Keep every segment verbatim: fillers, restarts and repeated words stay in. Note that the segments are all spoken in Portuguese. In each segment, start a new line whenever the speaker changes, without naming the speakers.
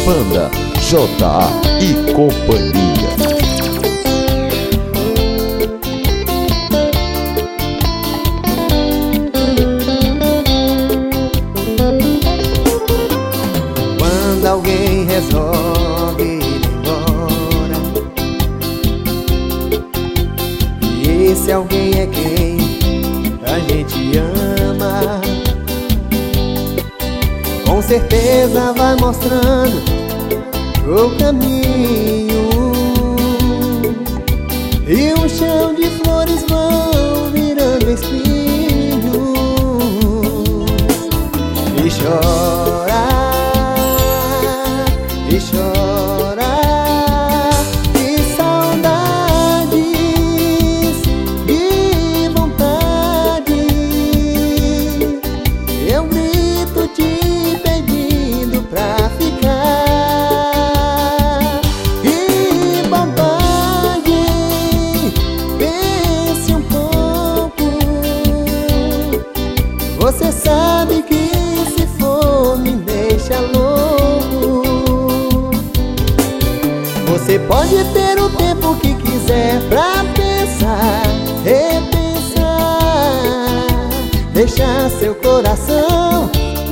Banda J A e Companhia.
Quando alguém resolve ir embora, e esse alguém é quem a gente ama, com certeza vai mostrando o caminho, e um chão de flores vão virando espinhos, e chora, e chora de saudades, de vontade. Eu grito te pedindo pra ficar. Que bobagem, pense um pouco. Você sabe que se for me deixa louco. Você pode ter o tempo que quiser pra pensar, repensar, deixar seu coração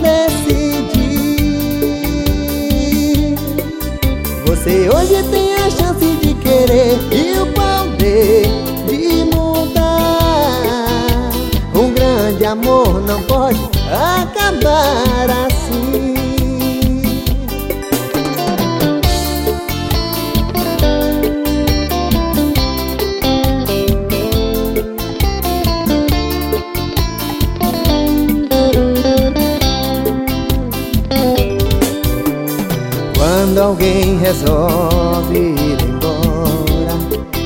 decidir. Você hoje tem a chance de querer e o poder de mudar. Um grande amor não pode acabar assim. Quando alguém resolve ir embora,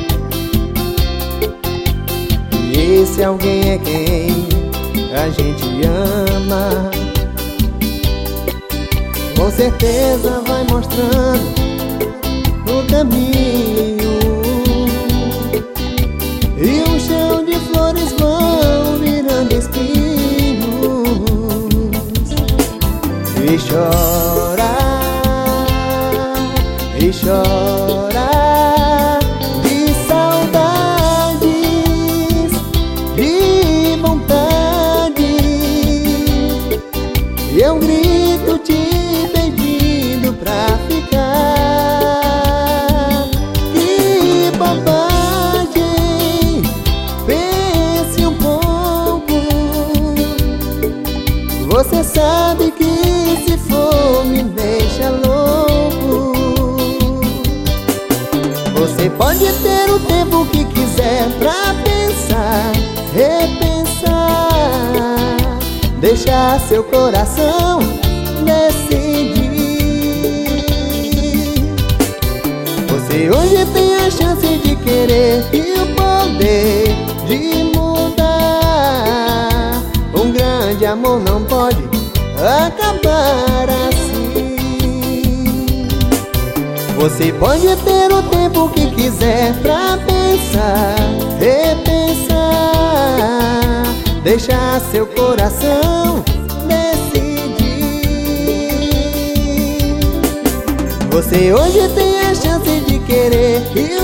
e esse alguém é quem a gente ama, com certeza vai mostrando o caminho, e um chão de flores vão virando espinhos, e chora, e chora de saudades, de vontade. E eu grito te pedindo pra ficar. Que bobagem, pense um pouco. Você sabe que se for me deixa louco. Você pode ter o tempo que quiser pra pensar, repensar, deixar seu coração decidir. Você hoje tem a chance de querer e o poder de mudar. Um grande amor não pode acabar assim. Você pode ter o tempo que quiser pra pensar, repensar, deixar seu coração decidir. Você hoje tem a chance de querer e